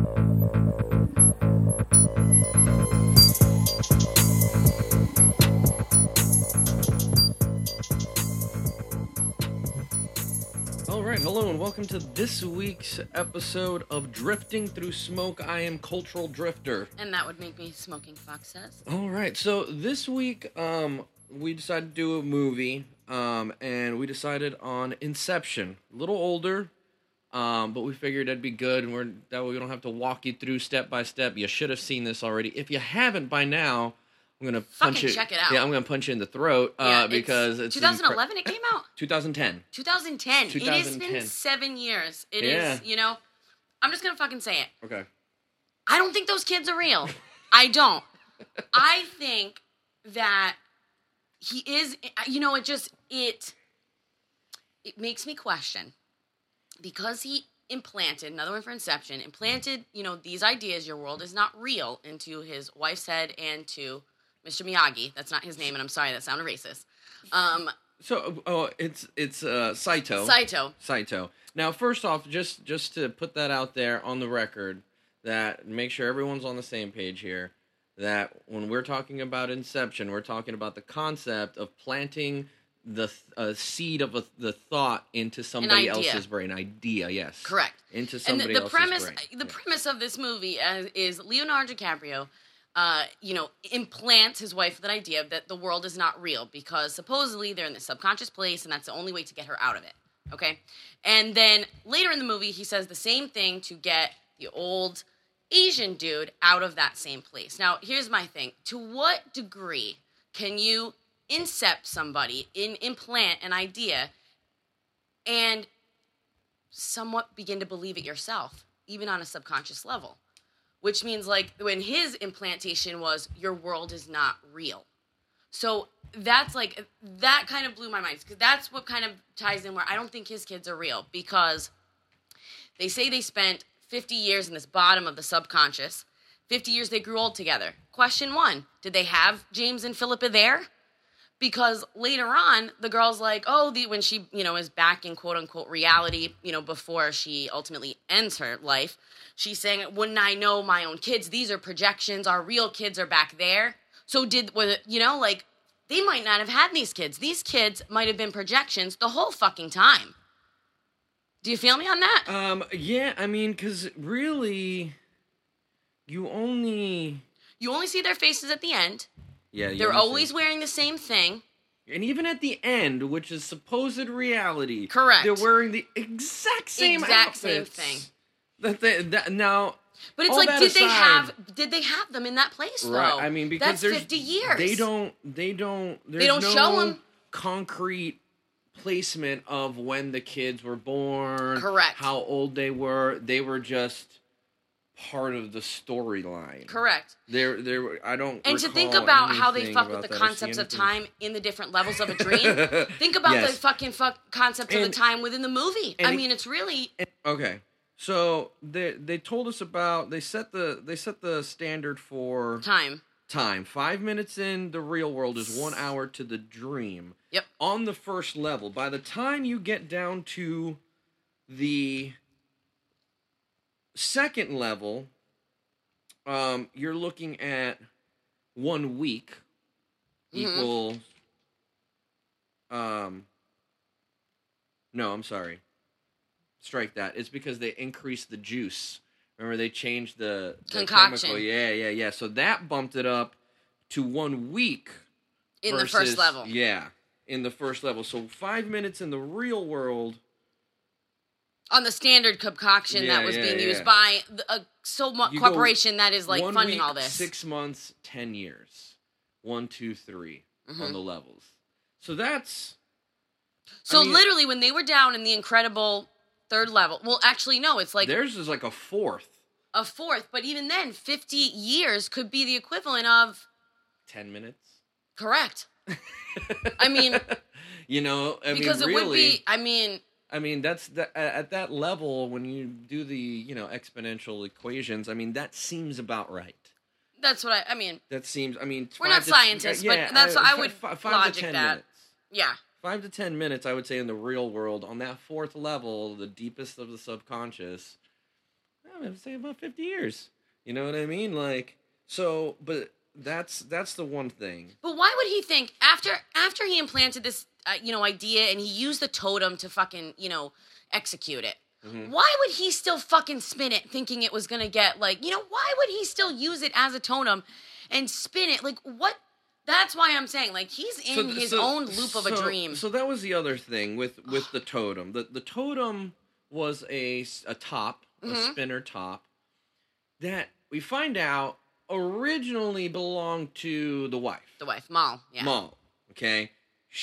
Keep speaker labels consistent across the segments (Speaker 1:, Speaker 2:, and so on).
Speaker 1: All right, hello and welcome to this week's episode of Drifting Through Smoke. I am Cultural Drifter.
Speaker 2: And that would make me Smoking Fox Says.
Speaker 1: All right, so this week we decided to do a movie, and we decided on Inception. A little older, but we figured that'd be good, and that way we don't have to walk you through step by step. You should have seen this already. If you haven't by now, I'm gonna punch it.
Speaker 2: Check it out.
Speaker 1: Yeah, I'm gonna punch you in the throat because it's
Speaker 2: 2011. It came out
Speaker 1: 2010.
Speaker 2: 2010. It has been 7 years. It is. You know, I'm just gonna fucking say it.
Speaker 1: Okay.
Speaker 2: I don't think those kids are real. I don't. I think that he is. You know, it makes me question because he implanted, another one for Inception, you know, these ideas, your world is not real, into his wife's head and to Mr. Miyagi. That's not his name, and I'm sorry, that sounded racist.
Speaker 1: It's Saito. Saito. Now, first off, just to put that out there on the record, that make sure everyone's on the same page here, that when we're talking about Inception, we're talking about the concept of planting the seed of the thought into somebody else's brain. Idea, yes.
Speaker 2: Correct.
Speaker 1: Into somebody else's brain.
Speaker 2: The premise of this movie is Leonardo DiCaprio, you know, implants his wife with an idea that the world is not real because supposedly they're in this subconscious place and that's the only way to get her out of it. Okay? And then later in the movie, he says the same thing to get the old Asian dude out of that same place. Now, here's my thing. To what degree can you incept somebody, implant an idea, and somewhat begin to believe it yourself, even on a subconscious level? Which means, like, when his implantation was, your world is not real. So that's, like, that kind of blew my mind. Because that's what kind of ties in where I don't think his kids are real. Because they say they spent 50 years in this bottom of the subconscious. 50 years they grew old together. Question one, did they have James and Philippa there? Because later on, the girl's like, when she, you know, is back in quote-unquote reality, you know, before she ultimately ends her life, she's saying, wouldn't I know my own kids? These are projections. Our real kids are back there. So you know, like, they might not have had these kids. These kids might have been projections the whole fucking time. Do you feel me on that?
Speaker 1: Yeah, I mean, because really, you only
Speaker 2: see their faces at the end.
Speaker 1: Yeah,
Speaker 2: they're always wearing the same thing.
Speaker 1: And even at the end, which is supposed reality,
Speaker 2: correct,
Speaker 1: they're wearing the exact same
Speaker 2: same thing.
Speaker 1: Now,
Speaker 2: but it's like, did they have them in that place though?
Speaker 1: Right. I mean, because
Speaker 2: that's 50 years.
Speaker 1: They don't
Speaker 2: show them
Speaker 1: concrete placement of when the kids were born.
Speaker 2: Correct.
Speaker 1: How old they were. They were just part of the storyline.
Speaker 2: Correct.
Speaker 1: I don't.
Speaker 2: And to think about how they fuck with the concepts of time in the different levels of a dream. Think about the fucking concept of the time within the movie. I mean, it's really
Speaker 1: okay. So they told us about they set the standard for
Speaker 2: time.
Speaker 1: 5 minutes in the real world is 1 hour to the dream.
Speaker 2: Yep.
Speaker 1: On the first level, by the time you get down to the second level, you're looking at 1 week equals. No, I'm sorry. Strike that. It's because they increased the juice. Remember, they changed the
Speaker 2: concoction.
Speaker 1: Chemical. Yeah. So that bumped it up to 1 week
Speaker 2: in the first level.
Speaker 1: Yeah, in the first level. So 5 minutes in the real world.
Speaker 2: On the standard concoction that was being used by a corporation that is like funding
Speaker 1: week,
Speaker 2: all this.
Speaker 1: 6 months, 10 years. 1, 2, 3 on the levels. So that's.
Speaker 2: So literally, when they were down in the incredible third level, well, actually, no, it's like
Speaker 1: theirs is like a fourth.
Speaker 2: A fourth, but even then, 50 years could be the equivalent of
Speaker 1: 10 minutes.
Speaker 2: Correct. I mean,
Speaker 1: you know,
Speaker 2: because
Speaker 1: really,
Speaker 2: it would be. I mean,
Speaker 1: that's at that level when you do the exponential equations. I mean, that seems about right.
Speaker 2: That's what I mean.
Speaker 1: That seems. I mean,
Speaker 2: we're not scientists, but that's I would
Speaker 1: 5
Speaker 2: logic
Speaker 1: to 10
Speaker 2: that.
Speaker 1: Minutes.
Speaker 2: Yeah.
Speaker 1: 5 to 10 minutes, I would say, in the real world, on that fourth level, the deepest of the subconscious, would say about 50 years. You know what I mean? Like, so, but that's the one thing.
Speaker 2: But why would he think after he implanted this, idea and he used the totem to fucking, execute it? Mm-hmm. Why would he still fucking spin it thinking it was going to get, why would he still use it as a totem and spin it? Like, what? That's why I'm saying, he's in his own loop of a dream.
Speaker 1: So that was the other thing with the totem. The totem was a top, mm-hmm. a spinner top, that we find out originally belonged to the wife.
Speaker 2: The wife, Mal, yeah.
Speaker 1: Mal, okay?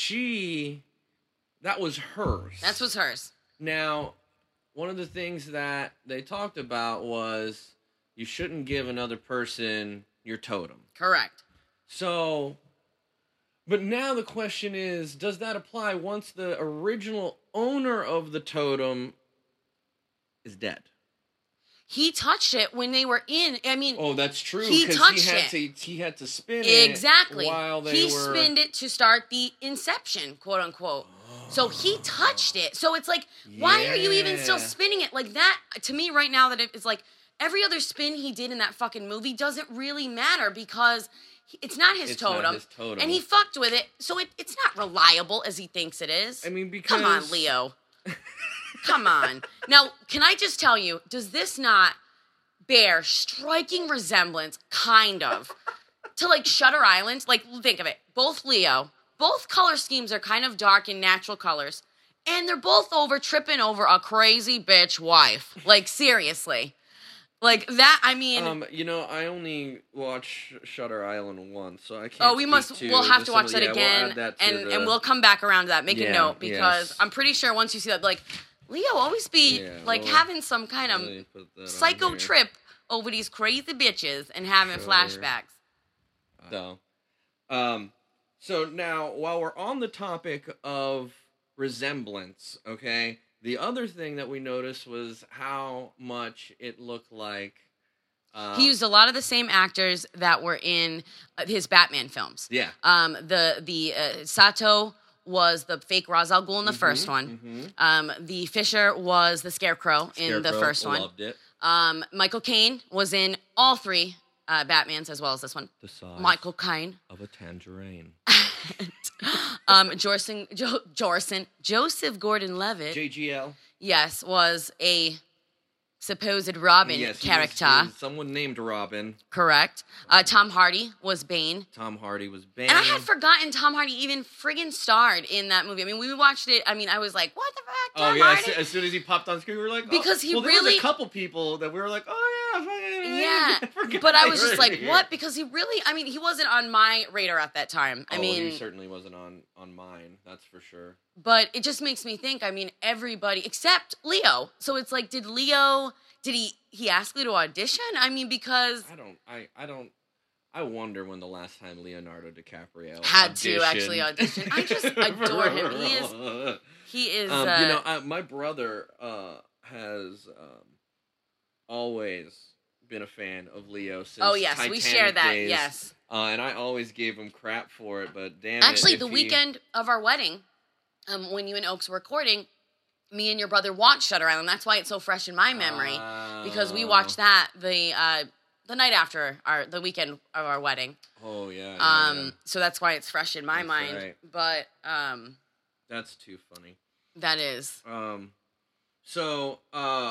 Speaker 1: That was hers.
Speaker 2: That was hers.
Speaker 1: Now, one of the things that they talked about was you shouldn't give another person your totem.
Speaker 2: Correct.
Speaker 1: So, but now the question is, does that apply once the original owner of the totem is dead?
Speaker 2: He touched it when they were in. I mean,
Speaker 1: oh, that's true.
Speaker 2: He touched it.
Speaker 1: He had to spin
Speaker 2: exactly.
Speaker 1: it while they
Speaker 2: he spinned it to start the inception, quote unquote. Oh. So he touched it. So it's like, why are you even still spinning it like that? To me, right now, that it's like every other spin he did in that fucking movie doesn't really matter because it's not his totem. Not his totem, and he fucked with it. So it's not reliable as he thinks it is.
Speaker 1: I mean, because
Speaker 2: come on, Leo. Come on. Now, can I just tell you, does this not bear striking resemblance, kind of, to, Shutter Island? Think of it. Both color schemes are kind of dark and natural colors, and they're both tripping over a crazy bitch wife. Seriously. That, I mean...
Speaker 1: I only watched Shutter Island once, so I can't
Speaker 2: we'll have to watch that again, and we'll come back around to that. Make a note, because I'm pretty sure once you see that, Leo always be, having some kind of psycho trip over these crazy bitches and having flashbacks.
Speaker 1: So now, while we're on the topic of resemblance, okay, the other thing that we noticed was how much it looked like...
Speaker 2: he used a lot of the same actors that were in his Batman films.
Speaker 1: Yeah.
Speaker 2: The Sato was the fake Ra's al Ghul in the first one. Mm-hmm. The Fisher was the Scarecrow in the first one.
Speaker 1: Loved it.
Speaker 2: Michael Caine was in all three Batmans as well as this one.
Speaker 1: The size
Speaker 2: Michael Caine.
Speaker 1: Of a tangerine.
Speaker 2: Joseph Gordon-Levitt.
Speaker 1: JGL.
Speaker 2: Yes, was a supposed Robin character.
Speaker 1: He was someone named Robin.
Speaker 2: Correct. Tom Hardy was Bane.
Speaker 1: And
Speaker 2: I had forgotten Tom Hardy even friggin' starred in that movie. I mean, we watched it. I mean, I was like, what the fuck, Tom Hardy?
Speaker 1: As soon as he popped on screen, we were like,
Speaker 2: because he
Speaker 1: there
Speaker 2: really...
Speaker 1: was a couple people that we were like,
Speaker 2: but I was just like, what? Because he really... I mean, he wasn't on my radar at that time.
Speaker 1: He certainly wasn't on mine. That's for sure.
Speaker 2: But it just makes me think, I mean, everybody except Leo. So it's like, did he ask Leo to audition? I mean, because...
Speaker 1: I wonder when the last time Leonardo DiCaprio
Speaker 2: had to actually audition. I just adore him. He is...
Speaker 1: my brother has always been a fan of Leo since Titanic
Speaker 2: we share that,
Speaker 1: days.
Speaker 2: yes.
Speaker 1: And I always gave him crap for it, but damn
Speaker 2: actually, the weekend of our wedding, when you and Oaks were recording, me and your brother watched Shutter Island. That's why it's so fresh in my memory, because we watched that the night after the weekend of our wedding.
Speaker 1: Oh yeah.
Speaker 2: So that's why it's fresh in my mind.
Speaker 1: Right.
Speaker 2: But
Speaker 1: that's too funny.
Speaker 2: That is.
Speaker 1: So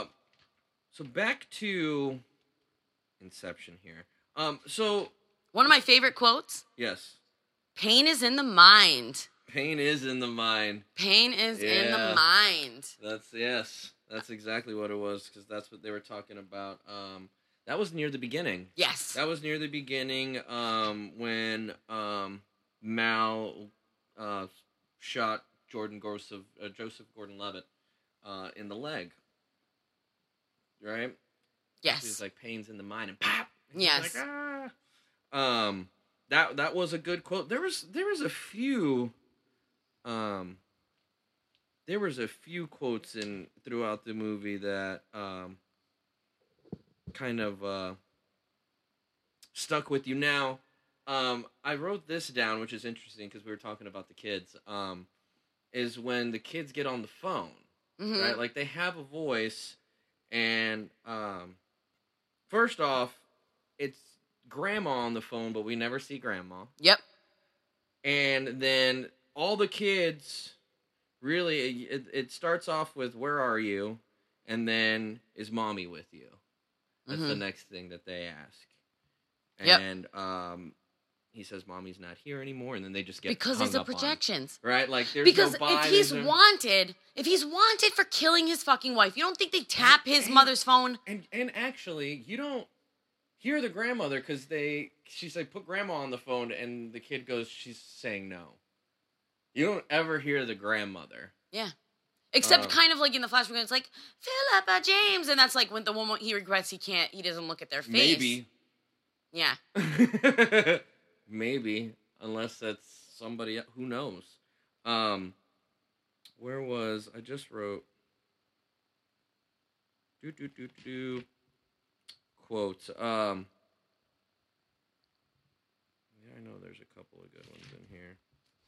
Speaker 1: back to Inception here. So
Speaker 2: one of my favorite quotes.
Speaker 1: Yes.
Speaker 2: Pain is in the mind.
Speaker 1: Pain is in the mind.
Speaker 2: Pain is in the mind.
Speaker 1: That's exactly what it was, because that's what they were talking about. That was near the beginning.
Speaker 2: Yes.
Speaker 1: That was near the beginning when Mal shot Joseph Gordon-Levitt in the leg. Right?
Speaker 2: Yes.
Speaker 1: He's like, pain's in the mind, and pop! And
Speaker 2: yes.
Speaker 1: Like, ah! That was a good quote. There was a few... there was a few quotes throughout the movie that kind of stuck with you. Now, I wrote this down, which is interesting because we were talking about the kids. Is when the kids get on the phone, mm-hmm. right? Like they have a voice, and First off, it's grandma on the phone, but we never see grandma.
Speaker 2: Yep.
Speaker 1: And then all the kids, really, it starts off with, where are you? And then, is mommy with you? That's the next thing that they ask. And he says, mommy's not here anymore, and then they just get
Speaker 2: because
Speaker 1: hung
Speaker 2: it's the
Speaker 1: up
Speaker 2: projections,
Speaker 1: on. Right? Like, there's
Speaker 2: because
Speaker 1: no
Speaker 2: if he's wanted for killing his fucking wife, you don't think they tap his mother's phone?
Speaker 1: And actually, you don't hear the grandmother, because she's like, put grandma on the phone, and the kid goes, she's saying no. You don't ever hear the grandmother.
Speaker 2: Yeah. Except kind of like in the flashback, it's like, Philippa James, and that's like when the woman he regrets he doesn't look at their face.
Speaker 1: Maybe.
Speaker 2: Yeah.
Speaker 1: Maybe, unless that's somebody, who knows. Where was, I just wrote, quotes. Yeah, I know there's a couple of good ones in here.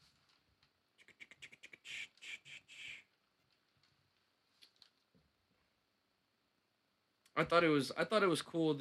Speaker 1: I thought it was cool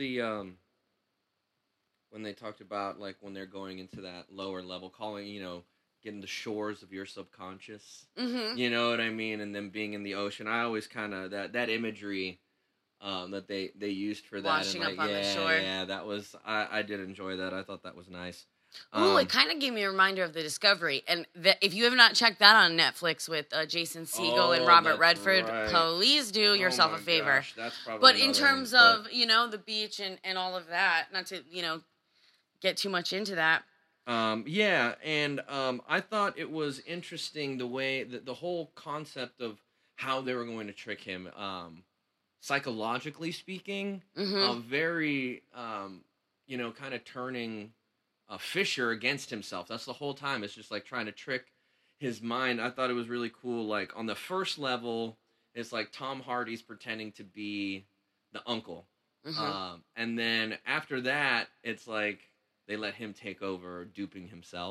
Speaker 1: when they talked about, like, when they're going into that lower level, getting the shores of your subconscious. Mm-hmm. You know what I mean? And them being in the ocean. I always kind of, that imagery that they used for that.
Speaker 2: Washing up on the shore.
Speaker 1: Yeah, that was, I did enjoy that. I thought that was nice.
Speaker 2: It kind of gave me a reminder of The Discovery. And if you have not checked that on Netflix with Jason Segel and Robert Redford, please do yourself a favor.
Speaker 1: Gosh, that's probably
Speaker 2: but in terms of, the beach and all of that, not to, get too much into that.
Speaker 1: Yeah, and I thought it was interesting the way that the whole concept of how they were going to trick him, psychologically speaking, very, kind of turning Fisher against himself. That's the whole time. It's just like trying to trick his mind. I thought it was really cool. Like, on the first level, it's like Tom Hardy's pretending to be the uncle. And then after that, it's like they let him take over, duping himself.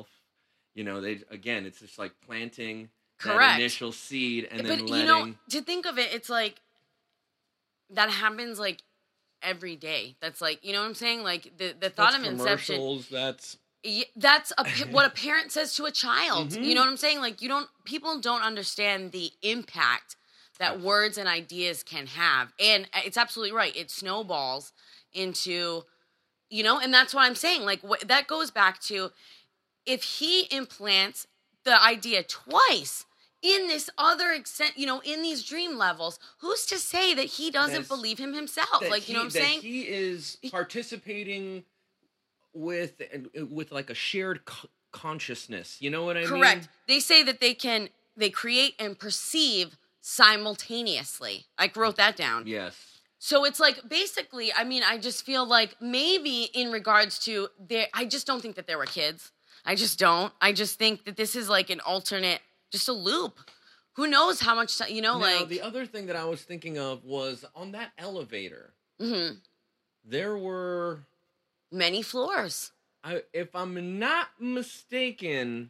Speaker 1: It's just like planting that initial seed and then letting...
Speaker 2: to think of it, it's like that happens like every day. That's like, you know what I'm saying? Like the thought of Inception. That's what a parent says to a child. You know what I'm saying? Like, people don't understand the impact that words and ideas can have. And it's absolutely right. It snowballs into, and that's what I'm saying. Like, that goes back to, if he implants the idea twice in this other extent, in these dream levels, who's to say that he doesn't believe him himself? Like, you know what I'm saying?
Speaker 1: He is participating with like a shared consciousness. You know what I mean?
Speaker 2: Correct. They say that they create and perceive simultaneously. I wrote that down.
Speaker 1: Yes.
Speaker 2: So it's like, basically, I just feel like maybe in regards to I just don't think that there were kids. I just don't. I just think that this is like an alternate, just a loop. Who knows how much time,
Speaker 1: Now, the other thing that I was thinking of was on that elevator. Mm-hmm. There were
Speaker 2: many floors.
Speaker 1: If I'm not mistaken,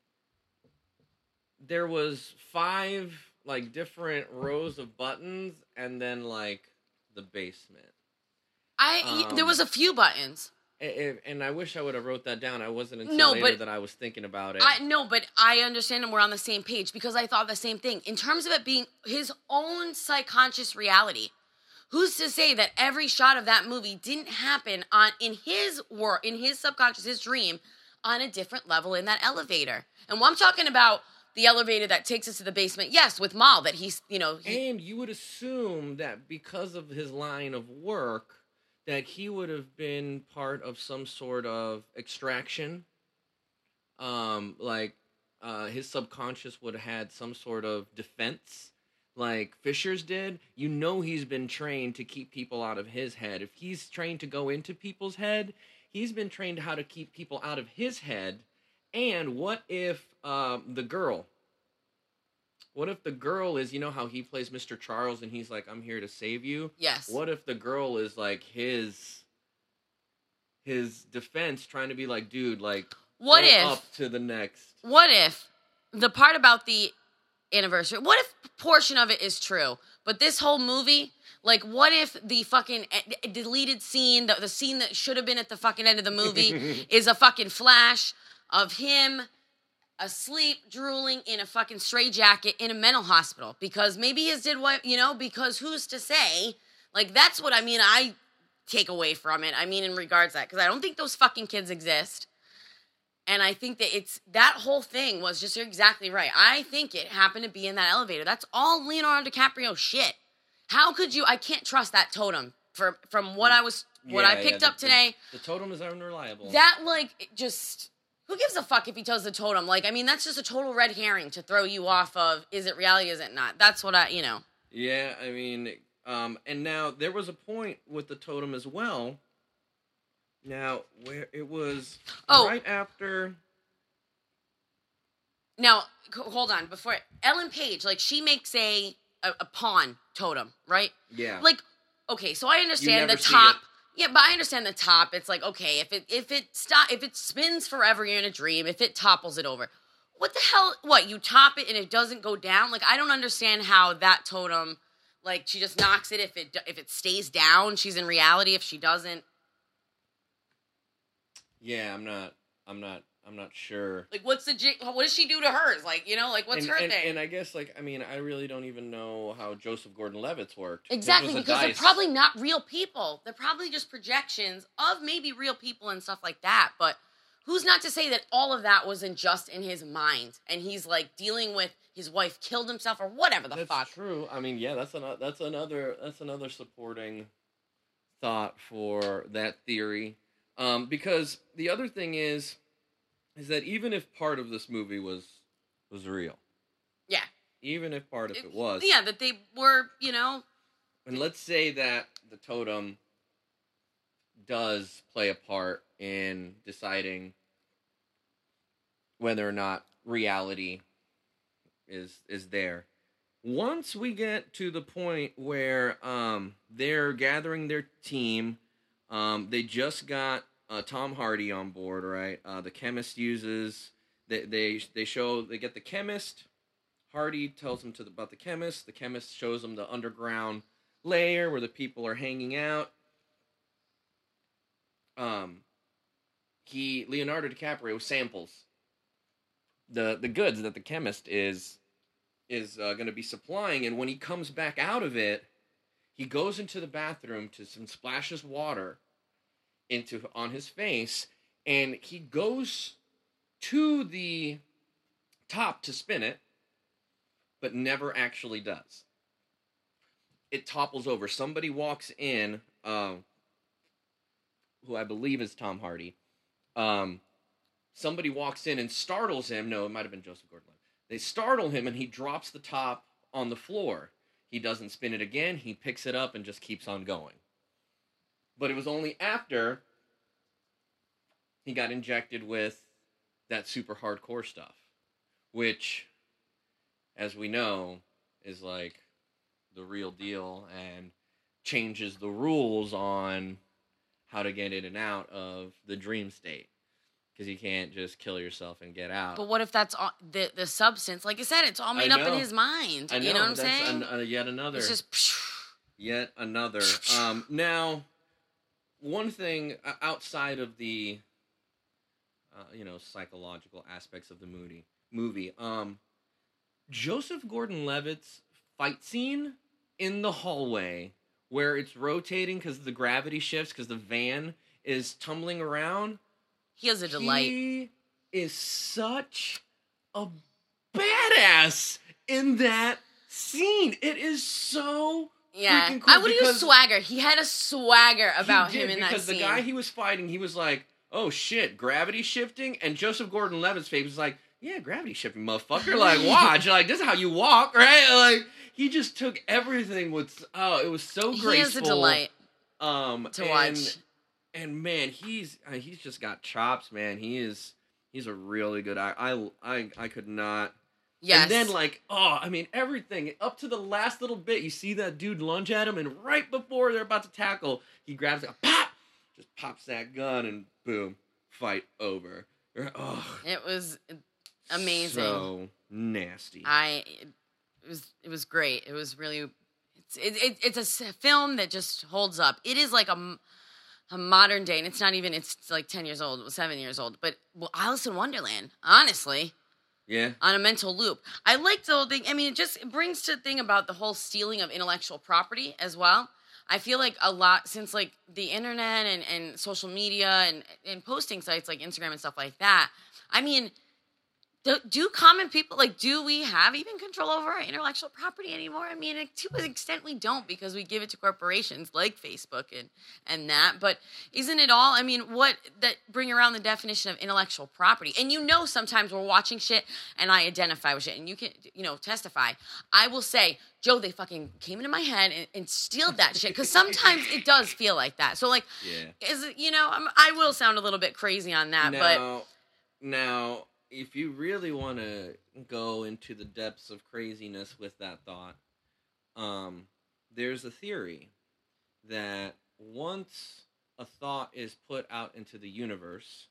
Speaker 1: there was 5 like different rows of buttons, and then like the basement.
Speaker 2: There was a few buttons.
Speaker 1: And I wish I would have wrote that down. I wasn't until later that I was thinking about it.
Speaker 2: But I understand, and we're on the same page, because I thought the same thing. In terms of it being his own subconscious reality, who's to say that every shot of that movie didn't happen in his subconscious, his dream, on a different level in that elevator? And when I'm talking about the elevator that takes us to the basement, yes, with Mal, that he's,
Speaker 1: And you would assume that because of his line of work, that he would have been part of some sort of extraction. His subconscious would have had some sort of defense, like Fisher's did. He's been trained to keep people out of his head. If he's trained to go into people's head, he's been trained how to keep people out of his head. And what if the girl... What if the girl is, how he plays Mr. Charles and he's like, I'm here to save you?
Speaker 2: Yes.
Speaker 1: What if the girl is like his defense, trying to be like, dude, like,
Speaker 2: what if
Speaker 1: up to the next?
Speaker 2: What if the part about the anniversary. What if a portion of it is true? But this whole movie, like, what if the fucking deleted scene, the scene that should have been at the fucking end of the movie, is a fucking flash of him asleep, drooling in a fucking straitjacket in a mental hospital? Because maybe he did what, because who's to say? Like, that's what I take away from it. I mean, in regards to that, because I don't think those fucking kids exist. And I think that that whole thing was just, you're exactly right. I think it happened to be in that elevator. That's all Leonardo DiCaprio shit. How could you? I can't trust that totem from what I picked up today.
Speaker 1: The totem is unreliable.
Speaker 2: That, like, just, who gives a fuck if he tells the totem? Like, I mean, that's just a total red herring to throw you off of, is it reality, is it not? That's what
Speaker 1: Yeah, I mean, and now there was a point with the totem as well. Now, where it was right after.
Speaker 2: Now, hold on. Before Ellen Page, like, she makes a pawn totem, right?
Speaker 1: Yeah.
Speaker 2: Like, okay, so I understand the top. Yeah, but I understand the top. It's like, okay, if it spins forever, you're in a dream. If it topples it over, what the hell? What, you top it and it doesn't go down? Like, I don't understand how that totem. Like, she just knocks it. If it stays down, she's in reality. If she doesn't.
Speaker 1: Yeah, I'm not sure.
Speaker 2: Like, what does she do to hers? Like, what's her thing?
Speaker 1: And I guess, like, I mean, I really don't even know how Joseph Gordon-Levitt's worked.
Speaker 2: Exactly, because they're probably not real people. They're probably just projections of maybe real people and stuff like that. But who's not to say that all of that wasn't just in his mind, and he's, like, dealing with his wife killed himself or whatever the fuck.
Speaker 1: That's true. I mean, yeah, that's another supporting thought for that theory. Because the other thing is that even if part of this movie was real.
Speaker 2: Yeah.
Speaker 1: Even if part of it was.
Speaker 2: Yeah, that they were,
Speaker 1: And let's say that the totem does play a part in deciding whether or not reality is there. Once we get to the point where they're gathering their team, they just got Tom Hardy on board, right? The chemist uses they get the chemist. Hardy tells them about the chemist. The chemist shows them the underground layer where the people are hanging out. Leonardo DiCaprio samples the goods that the chemist is going to be supplying, and when he comes back out of it, he goes into the bathroom and splashes water on his face, and he goes to the top to spin it, but never actually does. It topples over. Somebody walks in, who I believe is Tom Hardy. Somebody walks in and startles him. No, it might have been Joseph Gordon-Levitt. They startle him, and he drops the top on the floor. He doesn't spin it again. He picks it up and just keeps on going. But it was only after he got injected with that super hardcore stuff, which, as we know, is like the real deal and changes the rules on how to get in and out of the dream state. Because you can't just kill yourself and get out.
Speaker 2: But what if that's all, the substance? Like I said, it's all made up in his mind.
Speaker 1: I know.
Speaker 2: You know what I'm saying?
Speaker 1: Yet another.
Speaker 2: It's just...
Speaker 1: Yet another. Now, one thing outside of the, psychological aspects of the movie, Joseph Gordon-Levitt's fight scene in the hallway where it's rotating because the gravity shifts because the van is tumbling around.
Speaker 2: He has a delight.
Speaker 1: He is such a badass in that scene. It is so freaking cool.
Speaker 2: I would use swagger. He had a swagger about him in that scene.
Speaker 1: Because the guy he was fighting, he was like, oh shit, gravity shifting? And Joseph Gordon-Levitt's face was like, yeah, gravity shifting, motherfucker. Like, watch. Like, this is how you walk, right? Like, he just took everything with, it was so graceful. He is a delight
Speaker 2: to watch.
Speaker 1: And man, he's just got chops, man. He's a really good actor. I could not.
Speaker 2: Yes.
Speaker 1: And then everything up to the last little bit. You see that dude lunge at him, and right before they're about to tackle, he grabs it, pop, just pops that gun, and boom, fight over. Oh,
Speaker 2: it was Amazing.
Speaker 1: So nasty.
Speaker 2: It was great. It was really, it's a film that just holds up. It is like a modern day, and it's not even, it's like 10 years old, 7 years old, but Alice in Wonderland, honestly.
Speaker 1: Yeah.
Speaker 2: On a mental loop. I liked the whole thing. I mean, it brings to the thing about the whole stealing of intellectual property as well. I feel like a lot, since like the internet and social media and posting sites like Instagram and stuff like that, I mean, do common people, like, do we have even control over our intellectual property anymore? I mean, to an extent we don't, because we give it to corporations like Facebook and that. But isn't it all, I mean, bring around the definition of intellectual property? And sometimes we're watching shit and I identify with shit, and you can, testify. I will say, Joe, they fucking came into my head and steal that shit, because sometimes it does feel like that. So, like, is it, I will sound a little bit crazy on that,
Speaker 1: Now, if you really want to go into the depths of craziness with that thought, there's a theory that once a thought is put out into the universe,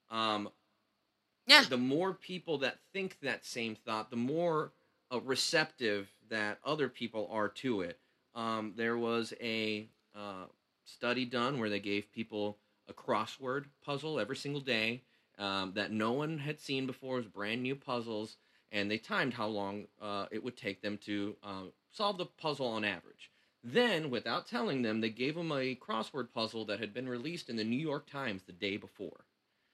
Speaker 1: the more people that think that same thought, the more receptive that other people are to it. There was a study done where they gave people a crossword puzzle every single day, that no one had seen before. It was brand new puzzles, and they timed how long it would take them to solve the puzzle on average. Then, without telling them, they gave them a crossword puzzle that had been released in the New York Times the day before.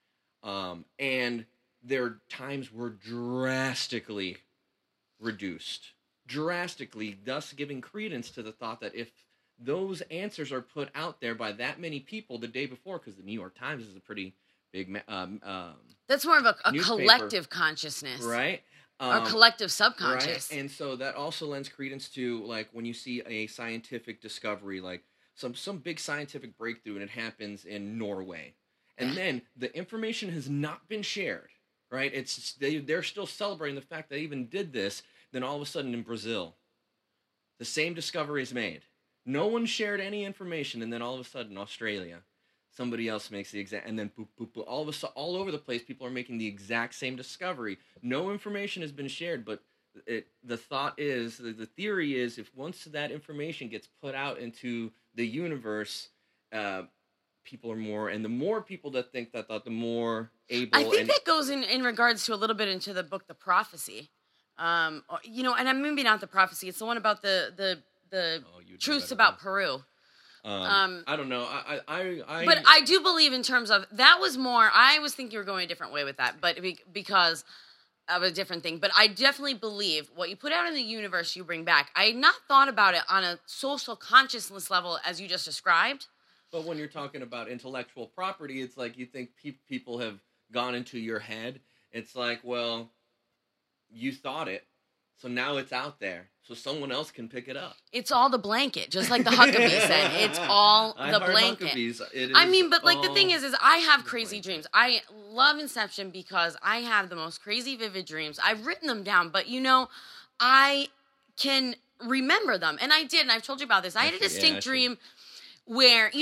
Speaker 1: And their times were drastically reduced. Drastically, thus giving credence to the thought that if those answers are put out there by that many people the day before, because the New York Times is a pretty big
Speaker 2: that's more of a collective consciousness,
Speaker 1: right?
Speaker 2: Or collective subconscious,
Speaker 1: right? And so that also lends credence to, like, when you see a scientific discovery, like some big scientific breakthrough, and it happens in Norway, and then the information has not been shared, right? It's they're still celebrating the fact that they even did this. Then all of a sudden in Brazil, the same discovery is made. No one shared any information, and then all of a sudden Australia, somebody else makes the exact, and then boop, boop, boop. All of a sudden, all over the place, people are making the exact same discovery. No information has been shared, but the thought is, the theory is, if once that information gets put out into the universe, people are more, and the more people that think that thought, the more able.
Speaker 2: I think that goes in regards to a little bit into the book, The Prophecy. And I'm maybe not The Prophecy. It's the one about the truths about Peru.
Speaker 1: I don't know.
Speaker 2: But I do believe in terms of, that was more, I was thinking you were going a different way with that, but because of a different thing. But I definitely believe what you put out in the universe, you bring back. I had not thought about it on a social consciousness level as you just described.
Speaker 1: But when you're talking about intellectual property, it's like you think people have gone into your head. It's like, well, you thought it, so now it's out there, so someone else can pick it up.
Speaker 2: It's all the blanket, just like the Huckabee said. It's all the blanket. I mean, but like the thing is I have crazy dreams. I love Inception because I have the most crazy vivid dreams. I've written them down, but I can remember them, and I did, and I've told you about this. I had a distinct dream where,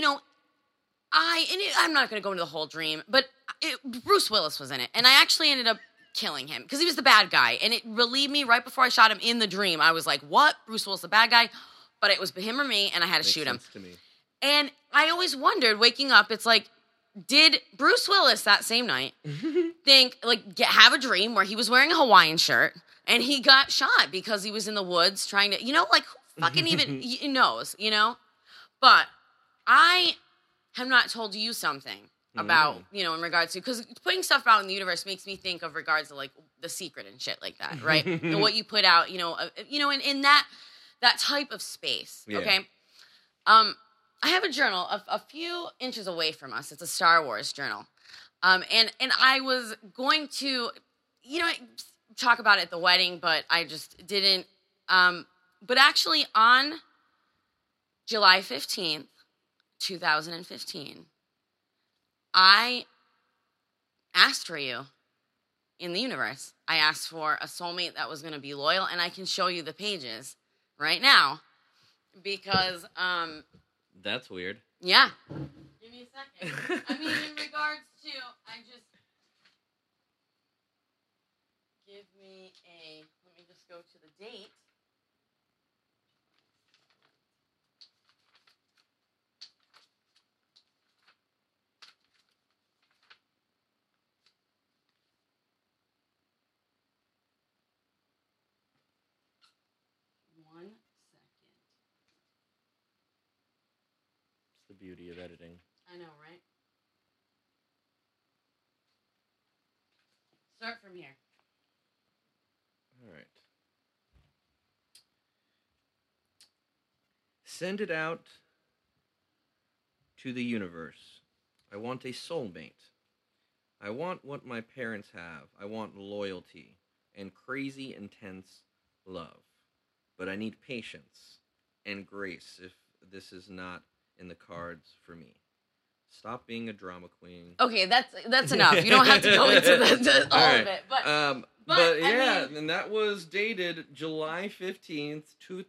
Speaker 2: I'm not going to go into the whole dream, but Bruce Willis was in it, and I actually ended up killing him because he was the bad guy, and it relieved me right before I shot him in the dream. I was like, what? Bruce Willis the bad guy? But it was him or me, and I had to shoot him. To me. And I always wondered, waking up, it's like, did Bruce Willis that same night have a dream where he was wearing a Hawaiian shirt and he got shot because he was in the woods trying to, who fucking even knows, But I have not told you something about, in regards to, because putting stuff out in the universe makes me think of regards to, like, The Secret and shit like that, right? And what you put out, in that type of space, okay? I have a journal a few inches away from us. It's a Star Wars journal. And I was going to, talk about it at the wedding, but I just didn't. But actually on July 15th, 2015, I asked for you in the universe. I asked for a soulmate that was going to be loyal, and I can show you the pages right now because
Speaker 1: that's weird.
Speaker 2: Yeah. Give me a second. I mean, in regards to, let me just go to the date. One second.
Speaker 1: It's the beauty of editing.
Speaker 2: I know, right? Start from here.
Speaker 1: All right. Send it out to the universe. I want a soulmate. I want what my parents have. I want loyalty and crazy, intense love. But I need patience and grace if this is not in the cards for me. Stop being a drama queen.
Speaker 2: Okay, that's enough. You don't have to go into all right. of it.
Speaker 1: But yeah, I mean, and that was dated July 15th,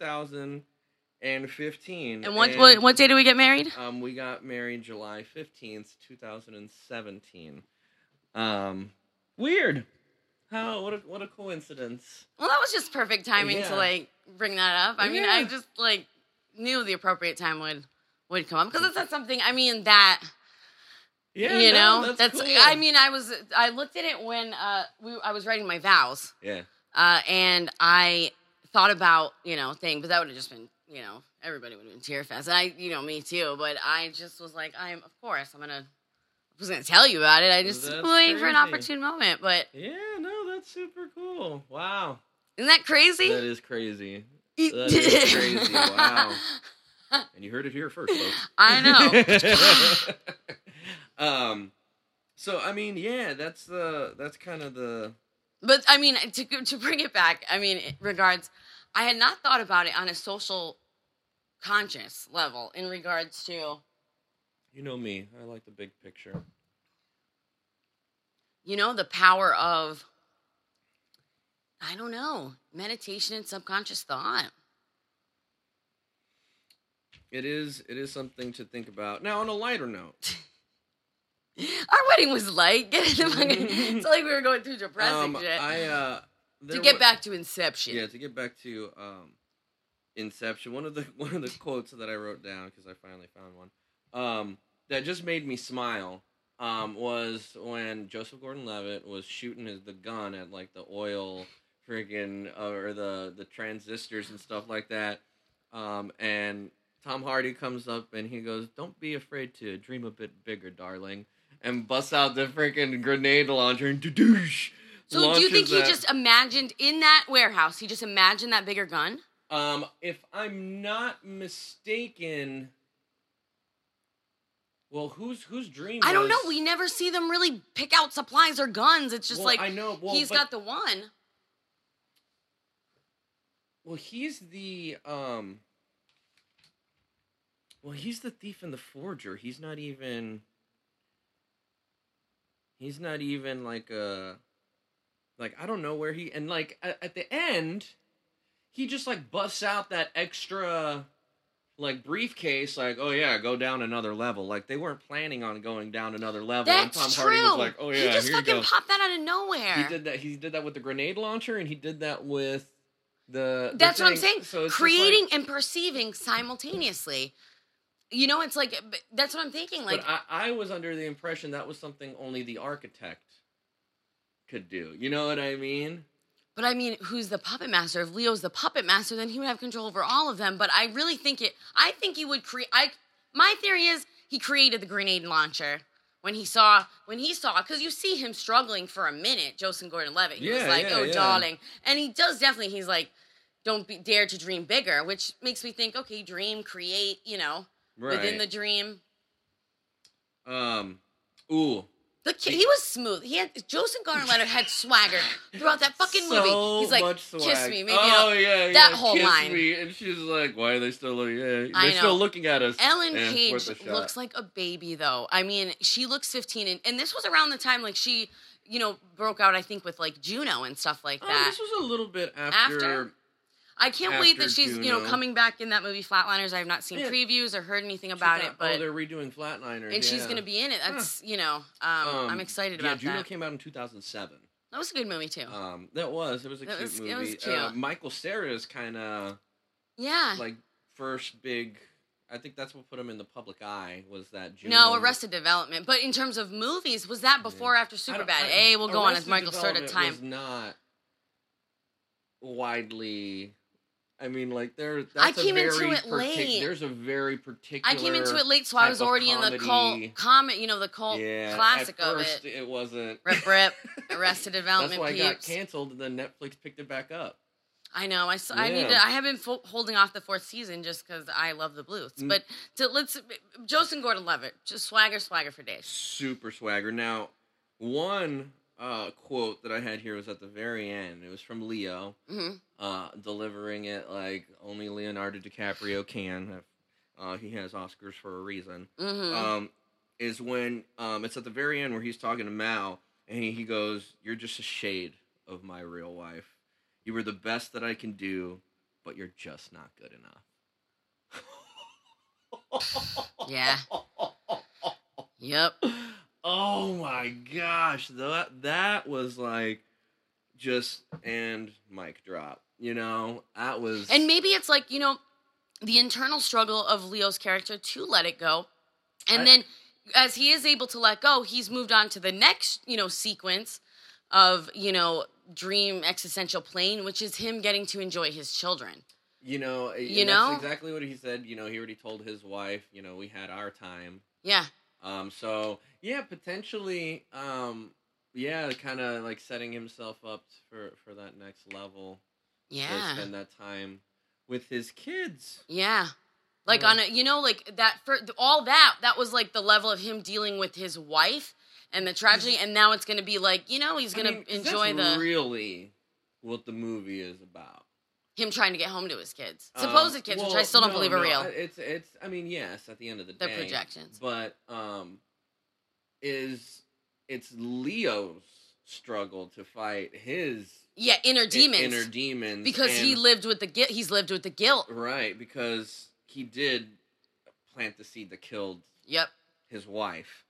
Speaker 1: 2015.
Speaker 2: And what day did we get married?
Speaker 1: We got married July 15th, 2017. Weird. What a coincidence.
Speaker 2: Well, that was just perfect timing to bring that up. I mean, I just knew the appropriate time would come up because it's not something. I mean that.
Speaker 1: Yeah,
Speaker 2: you know,
Speaker 1: that's cool.
Speaker 2: I mean, I looked at it when I was writing my vows.
Speaker 1: Yeah.
Speaker 2: And I thought about thing, but that would have just been everybody would have been Tearfest. And me too. But I just was like, I was gonna tell you about it. I just waiting for an opportune moment. But
Speaker 1: yeah, no, that's super cool. Wow.
Speaker 2: Isn't that crazy?
Speaker 1: That is crazy. That is crazy. Wow. And you heard it here first, folks.
Speaker 2: I
Speaker 1: know. So I mean, yeah, that's kind of the.
Speaker 2: But I mean, to bring it back, I mean, I had not thought about it on a social conscious level in regards to.
Speaker 1: You know me, I like the big picture.
Speaker 2: The power of, I don't know, meditation and subconscious thought.
Speaker 1: It is something to think about. Now, on a lighter note.
Speaker 2: Our wedding was light. It's like we were going through depressing shit. To get back to Inception.
Speaker 1: Yeah, to get back to Inception. One of the quotes that I wrote down, because I finally found one, that just made me smile, was when Joseph Gordon-Levitt was shooting the gun at the oil friggin' or the transistors and stuff like that, and Tom Hardy comes up and he goes, "Don't be afraid to dream a bit bigger, darling," and busts out the freaking grenade launcher and doosh.
Speaker 2: So do you think he just imagined in that warehouse? He just imagined that bigger gun?
Speaker 1: If I'm not mistaken, well, whose dream?
Speaker 2: I don't know. We never see them really pick out supplies or guns. It's just
Speaker 1: I know. Well,
Speaker 2: he's got the one.
Speaker 1: Well, he's the Well, he's the thief and the forger. He's not even I don't know where he, and at the end, he just busts out that extra briefcase, oh yeah, go down another level. They weren't planning on going down another level.
Speaker 2: That's
Speaker 1: and Tom
Speaker 2: true.
Speaker 1: Hardy was like, oh yeah,
Speaker 2: he just
Speaker 1: here you
Speaker 2: fucking
Speaker 1: go.
Speaker 2: Popped that out of nowhere.
Speaker 1: He did that with the grenade launcher, and he did that with
Speaker 2: That's what I'm saying. So creating and perceiving simultaneously. It's that's what I'm thinking.
Speaker 1: But I was under the impression that was something only the architect could do. You know what I mean?
Speaker 2: But I mean, who's the puppet master? If Leo's the puppet master, then he would have control over all of them. But I really think I think he would create. My theory is he created the grenade launcher when he saw, because you see him struggling for a minute. Joseph Gordon-Levitt. He was darling, and he does definitely. He's like, don't dare to dream bigger, which makes me think, okay, dream, create,
Speaker 1: right.
Speaker 2: Within the dream.
Speaker 1: Ooh.
Speaker 2: He was smooth. Joseph Gordon-Levitt had swagger throughout that fucking movie. He's like, kiss me, maybe. That whole
Speaker 1: kiss
Speaker 2: line.
Speaker 1: Me. And she's like, why are they still looking? Yeah,
Speaker 2: they're
Speaker 1: still looking at us.
Speaker 2: Ellen Page looks like a baby, though. I mean, she looks 15, and this was around the time she, broke out. I think with Juno and stuff like that.
Speaker 1: This was a little bit after.
Speaker 2: I can't wait that she's, coming back in that movie Flatliners. I have not seen previews or heard anything about it, but
Speaker 1: they're redoing Flatliners,
Speaker 2: and she's going to be in it. That's I'm excited about that.
Speaker 1: Juno came out in 2007.
Speaker 2: That was a good movie too.
Speaker 1: It was a cute movie. It was cute. Michael Cera's kind of like first big. I think that's what put him in the public eye was that Juno.
Speaker 2: No, Arrested Development. But in terms of movies, was that before or after Superbad? We'll go on as Michael Cera time.
Speaker 1: Was not widely. I mean, like
Speaker 2: I came into it late.
Speaker 1: There's a very particular.
Speaker 2: I came into it late, so I was already in the cult the cult classic of it.
Speaker 1: It wasn't.
Speaker 2: Rip, Arrested Development.
Speaker 1: That's why it got canceled, and then Netflix picked it back up.
Speaker 2: I know. I have been holding off the 4th season just because I love the Blues. But Joseph Gordon-Levitt, just swagger for days.
Speaker 1: Super swagger. Now, one quote that I had here was at the very end. It was from Leo, delivering it like only Leonardo DiCaprio can. He has Oscars for a reason. Is when it's at the very end where he's talking to Mal, and he goes, "You're just a shade of my real wife. You were the best that I can do, but you're just not good enough."
Speaker 2: Yeah. Yep.
Speaker 1: Oh my gosh, that was like just and mic drop. That was.
Speaker 2: And maybe it's like the internal struggle of Leo's character to let it go, and then as he is able to let go, he's moved on to the next sequence of dream existential plane, which is him getting to enjoy his children.
Speaker 1: That's exactly what he said. He already told his wife, we had our time.
Speaker 2: Yeah.
Speaker 1: So yeah, potentially, kind of like setting himself up for that next level.
Speaker 2: Yeah.
Speaker 1: To spend that time with his kids.
Speaker 2: Yeah. Like on a, like that for all that was like the level of him dealing with his wife and the tragedy, and now it's going to be like, he's going to enjoy
Speaker 1: that's really what the movie is about.
Speaker 2: Him trying to get home to his kids. Supposed kids, which I still don't believe are real.
Speaker 1: It's I mean, yes, at the end of the day.
Speaker 2: They're projections.
Speaker 1: But, it's Leo's struggle to fight his...
Speaker 2: Yeah, inner demons.
Speaker 1: Inner demons.
Speaker 2: Because he's lived with the guilt.
Speaker 1: Right, because he did plant the seed that killed his wife.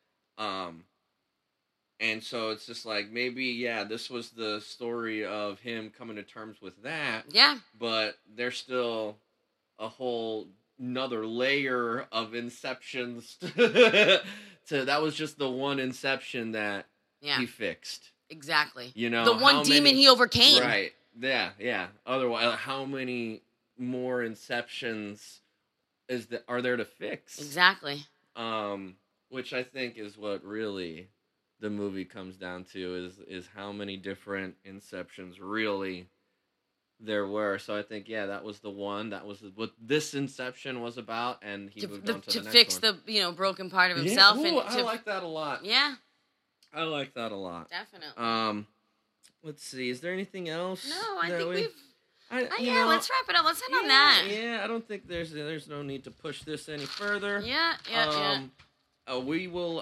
Speaker 1: And so it's just like, maybe, this was the story of him coming to terms with that.
Speaker 2: Yeah.
Speaker 1: But there's still a whole another layer of inceptions. That was just the one inception that he fixed.
Speaker 2: Exactly. The one demon he overcame.
Speaker 1: Right. Yeah. Otherwise, how many more inceptions are there to fix?
Speaker 2: Exactly.
Speaker 1: Which I think is what really the movie comes down to is how many different inceptions really there were. So I think that was the one. That was what this inception was about, and he moved on to the next
Speaker 2: fix
Speaker 1: one.
Speaker 2: the broken part of himself.
Speaker 1: Yeah. I like that a lot.
Speaker 2: Yeah,
Speaker 1: I like that a lot.
Speaker 2: Definitely.
Speaker 1: Let's see. Is there anything else?
Speaker 2: No, I think we've. Let's wrap it up. Let's end on that.
Speaker 1: Yeah, I don't think there's no need to push this any further.
Speaker 2: Yeah.
Speaker 1: We will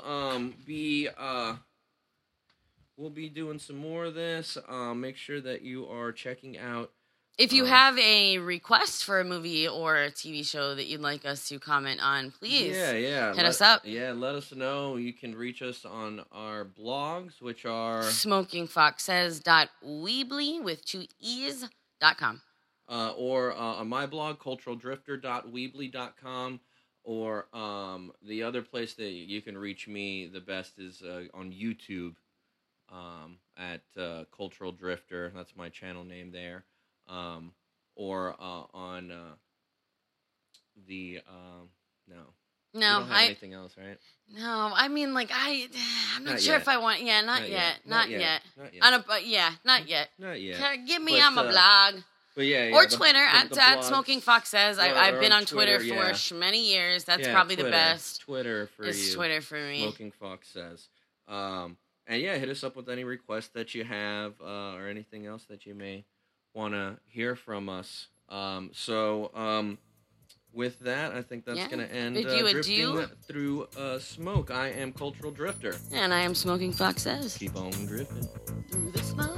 Speaker 1: we'll be doing some more of this. Make sure that you are checking out.
Speaker 2: If you have a request for a movie or a TV show that you'd like us to comment on, please hit us up.
Speaker 1: Yeah, let us know. You can reach us on our blogs, which are
Speaker 2: smokingfoxsays.weebly with 2 E's.com.
Speaker 1: Or on my blog, culturaldrifter.weebly.com. Or the other place that you can reach me the best is on YouTube at Cultural Drifter. That's my channel name there. Or on the no. You don't have anything else, right?
Speaker 2: No, I mean, like I'm not sure if I want. Yeah, not yet. Not yet. Not yet. Give me on my blog.
Speaker 1: But
Speaker 2: or Twitter at Smoking Fox Says. I've been on Twitter for many years. That's probably
Speaker 1: Twitter,
Speaker 2: the best.
Speaker 1: Twitter for
Speaker 2: it's
Speaker 1: you.
Speaker 2: Twitter for me.
Speaker 1: Smoking Fox Says. And hit us up with any requests that you have or anything else that you may want to hear from us. With that, I think that's going to end Drifting Through Smoke. I am Cultural Drifter.
Speaker 2: And I am Smoking Fox Says.
Speaker 1: Keep on drifting.
Speaker 2: Through the smoke.